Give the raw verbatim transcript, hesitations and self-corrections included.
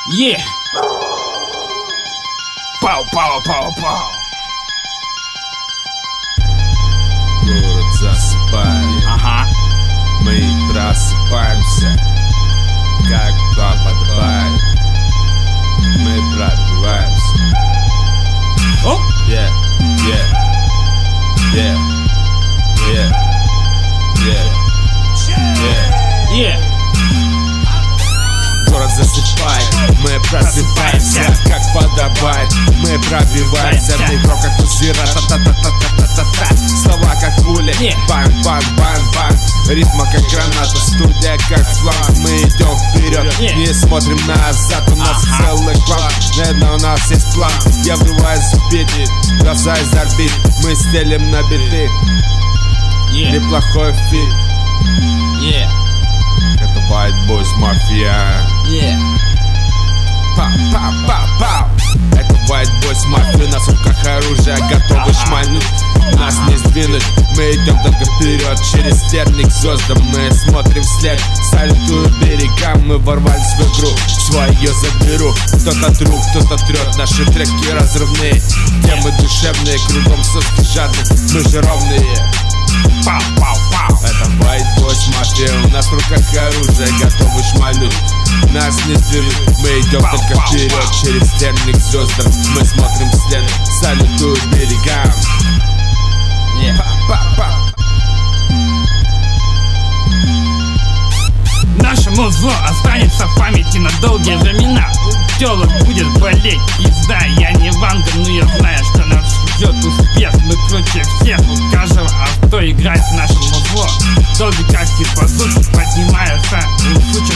Yeah. Пау, пау, пау, пау. Город засыпает. Ага. Мы просыпаемся, как подобает. Мы пробиваемся. Оп. Yeah, yeah, yeah, yeah, yeah, yeah. Yeah. Город засыпает, мы просыпаемся, как подобает. Мы пробиваемся, метро как узира, та-та-та-та-та-та-та. Слова как пули, бang-бang-бang-бang. Ритма как граната, студия как фланг. Мы идем вперед, не смотрим назад. У нас целый клан, наверное, у нас есть план. Я врываюсь в бит, глаза из орбит. Мы стелим на биты, неплохой фит. Yeah. Это White Boys Mafia. Yeah. Па-па-па-пау. Это White Boys Mafia. На руках оружие, готовы шмальнуть. Нас не сдвинуть. Мы идем только вперед, через терник звездам. Мы смотрим вслед, салютую берегам. Мы ворвались в игру, свое заберу. Кто-то друг, кто-то трет. Наши треки разрывные, темы душевные. Кругом соски жадные, мы же ровные. Пау-пау-пау. Это White Boys Mafia. У нас в руках оружие, готовы шмальнуть. Нас не сдвинуть. Мы идем только вперед, через терник звездам. Мы смотрим вслед, салютую берегам. Yeah. Па-па-па. Наше музло останется в памяти на долгие времена. Телок будет болеть пизда. Я не Ванга, но я знаю, что нас ждет успех. Мы круче всех, у каждого авто играет наше музло. Долго как и базуки поднимаются. У сучек